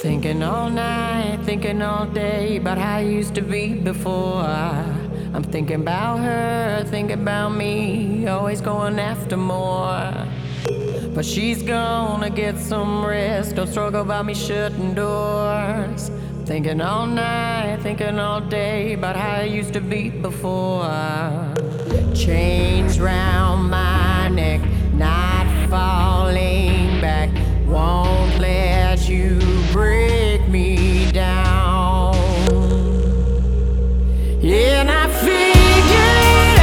Thinking all night, thinking all day about how I used to be before. I'm thinking about her, thinking about me, always going after more. But she's gonna get some rest, don't struggle about me shutting doors. Thinking all night, thinking all day about how I used to be before. Chains round my neck, not falling back, won't let you break me down. Yeah, and I figured it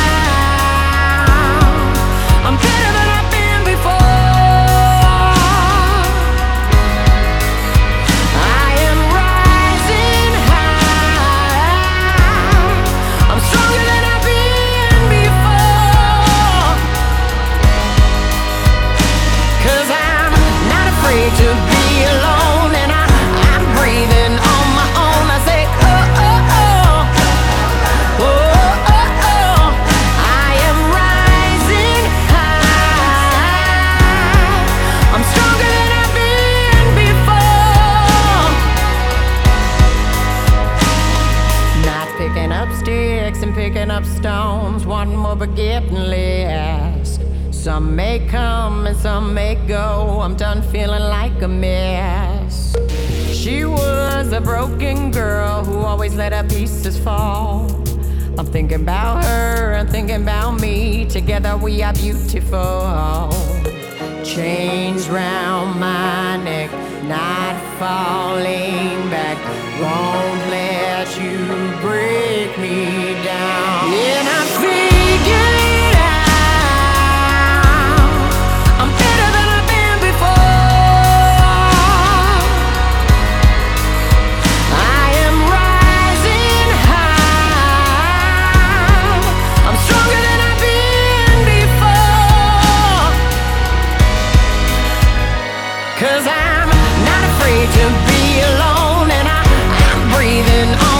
out, I'm better than I've been before. I am rising high, I'm stronger than I've been before. 'Cause I'm not afraid to be alone, and I'm breathing on my own. I say, oh, oh, oh, oh, oh, oh. I am rising high, I'm stronger than I've been before. Not picking up sticks and picking up stones, wanting more but getting less. Some may come and some may go, I'm done feeling like a mess. She was a broken girl who always let her pieces fall. I'm thinking about her and thinking about me, together we are beautiful. Chains round my neck, not falling back, won't let you break me down. Yeah, and I figured it out, I'm better than I've been before. I am rising high, I'm stronger than I've been before. 'Cause I'm not afraid to be alone, and I'm breathing on